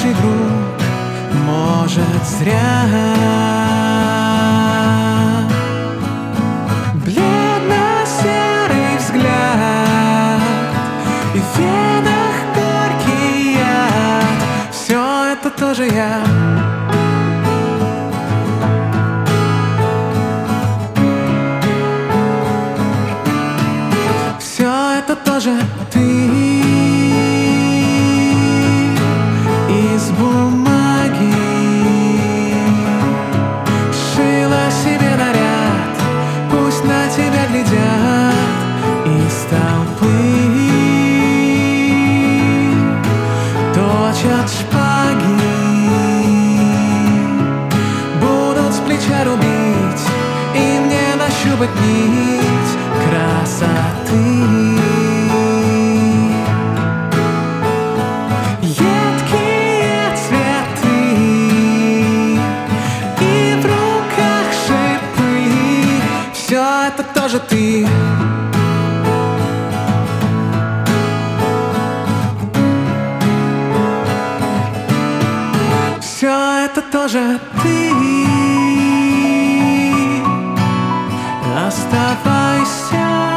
хороший друг, может, зря. Бледно-серый взгляд и в венах горький яд. Все это тоже я. Все это тоже ты. Из бумаги шила себе наряд, пусть на тебя глядят из толпы, точат шпаги, будут с плеча рубить, и мне нащупать нить красоты. Все это тоже ты. Все это тоже ты. Оставайся.